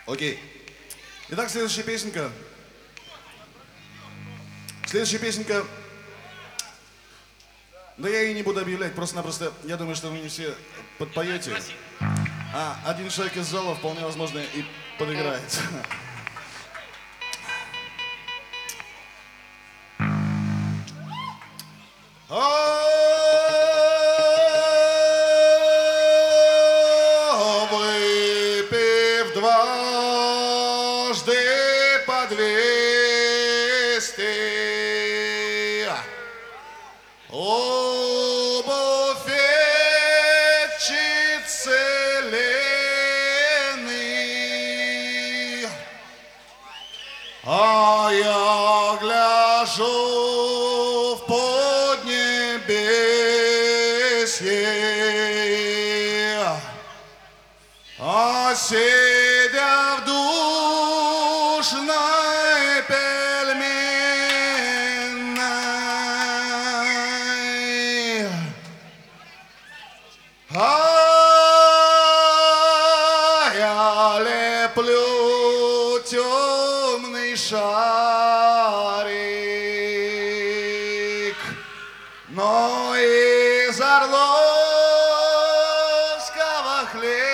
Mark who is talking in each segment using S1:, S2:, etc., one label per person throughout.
S1: Окей. Итак, следующая песенка. Следующая песенка. Да я ее не буду объявлять, просто-напросто, я думаю, что вы не все подпоете. А один человек из зала вполне возможно и подыграет. Выпив дважды по 200, обувь Лены, а я гляжу в поднебесье, а сидя в душной пельменной, а я леплю темный шарик, но из орловского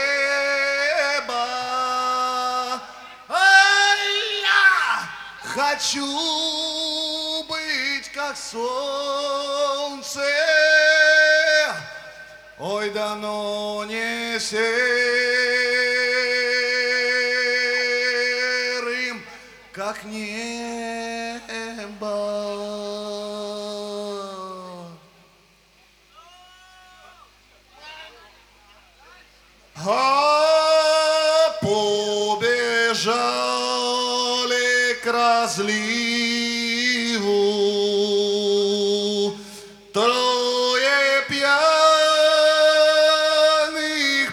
S1: хлеба. Я хочу быть как солнце, ой, да но не серым, как небо. А побежали к разливу трое пьяных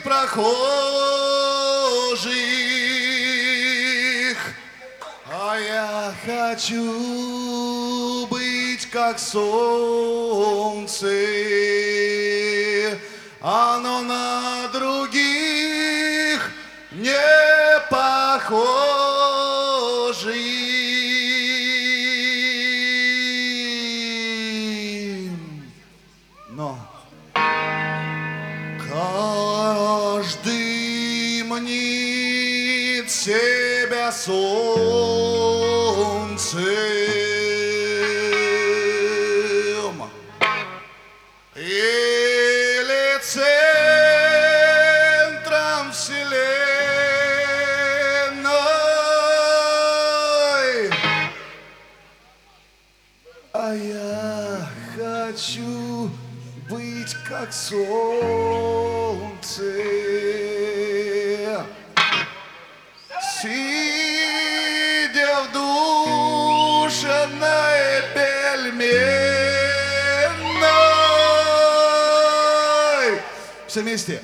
S1: прохожих, а я хочу быть как солнце, оно на других не похоже. Но каждый мнит себя солнцем или центром вселенной, а я хочу быть как солнце, сидя в душной пельменной. Все вместе.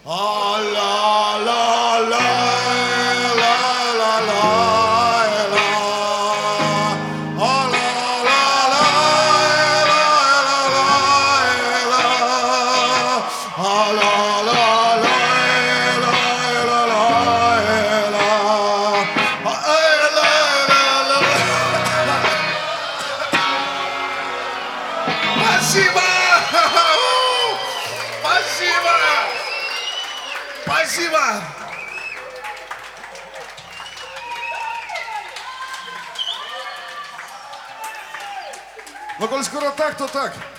S1: Спасибо! Спасибо! Спасибо! Ну, коль скоро так, то так.